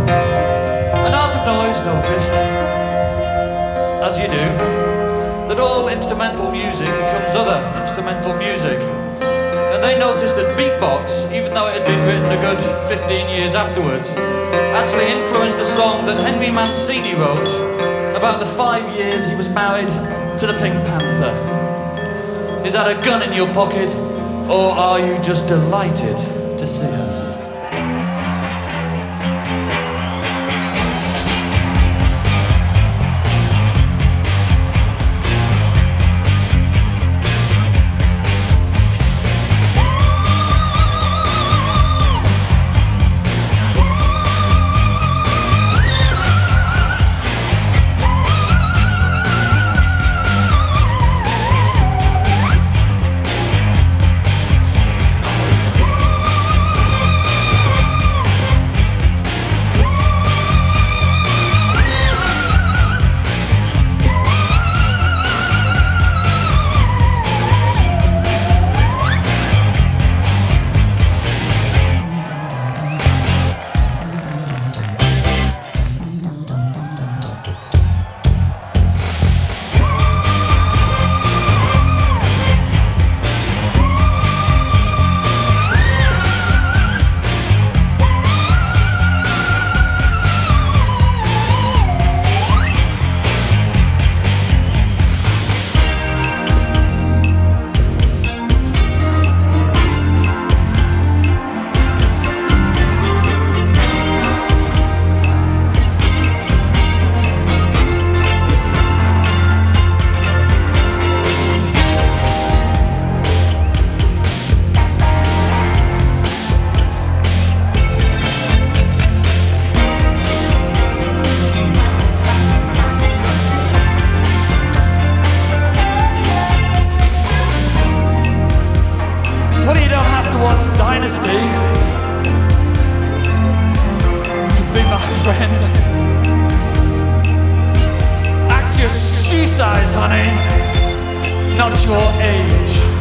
And Art of Noise noticed, as you do, that all instrumental music becomes other instrumental music. And they noticed that beatbox, even though it had been written a good 15 years afterwards, actually influenced a song that Henry Mancini wrote about the 5 years he was married to the Pink Panther. Is that a gun in your pocket, or are you just delighted to see us? Dynasty to be my friend. Act your shoe size, honey, not your age.